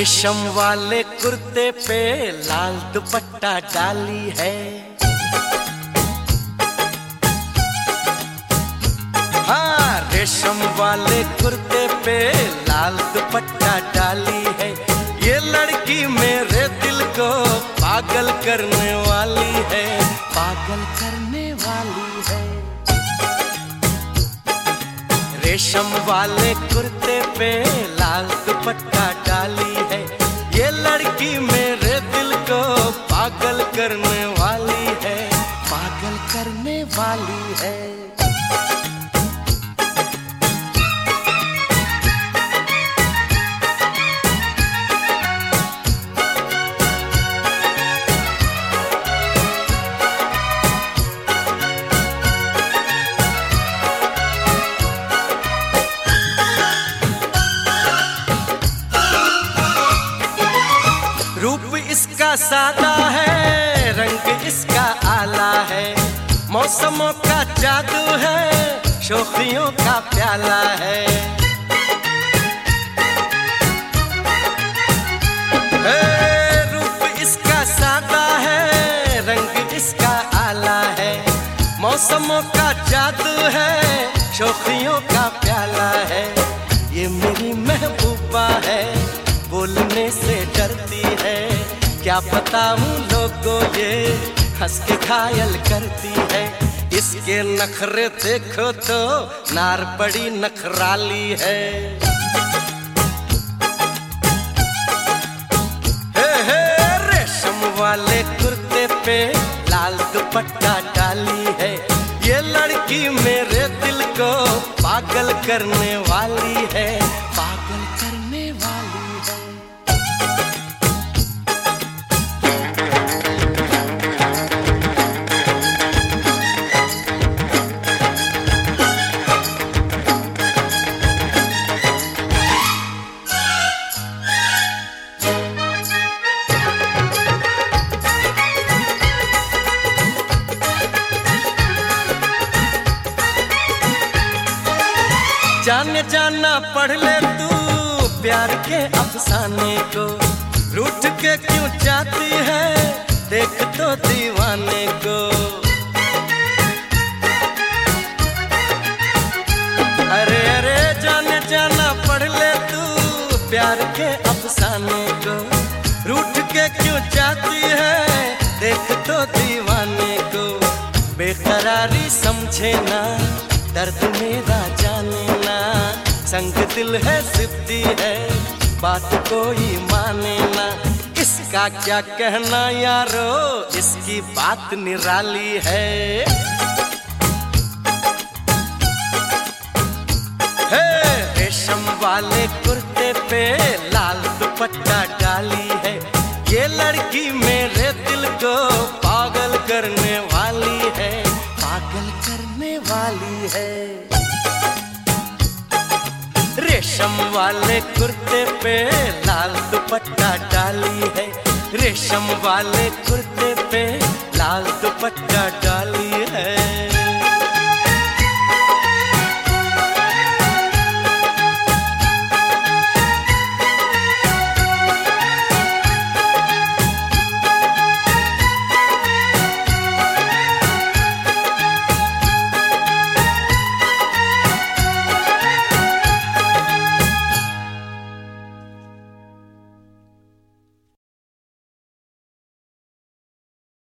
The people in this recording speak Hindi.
रेशम वाले कुर्ते पे लाल दुपट्टा डाली है। हाँ, रेशम वाले कुर्ते पे लाल दुपट्टा डाली है। ये लड़की मेरे दिल को पागल करने वाली है, पागल करने वाली है। रेशम वाले कुर्ते पे लाल दुपट्टा डाली है। ये लड़की मेरे दिल को पागल करने वाली है, पागल करने वाली है। रूप इसका सादा है, रंग इसका आला है। मौसमों का जादू है, शोखियों का प्याला है। रूप इसका सादा है, रंग इसका आला है। मौसमों का जादू है, शोखियों का प्याला है। ये मेरी महबूबा है, बोलने से डरती है। क्या बताऊं लोगों, ये हंस के घायल करती है। इसके नखरे देखो तो नार बड़ी नखराली है। हे रेशम वाले कुर्ते पे लाल दुपट्टा डाली है। ये लड़की मेरे दिल को पागल करने वाली है, पागल करने वाली है। जाने जाना पढ़ ले तू प्यार के अफसाने को। रूठ के क्यों जाती है, देख तो दीवाने को। अरे अरे जाने जाना पढ़ ले तू प्यार के अफसाने को। रूठ के क्यों जाती है, देख तो दीवाने को। बेकरारी समझे ना, दर्द मेरा जाने ना। संग दिल है, जिद्दी है, बात कोई माने ना। इसका क्या कहना यारो, इसकी बात निराली है। हे रेशम वाले कुर्ते पे लाल दुपट्टा डाली है। ये लड़की मेरे दिल को पागल करने वाली है, पागल करने वाली है। रेशम वाले कुर्ते पे लाल दुपट्टा डाली है। रेशम वाले कुर्ते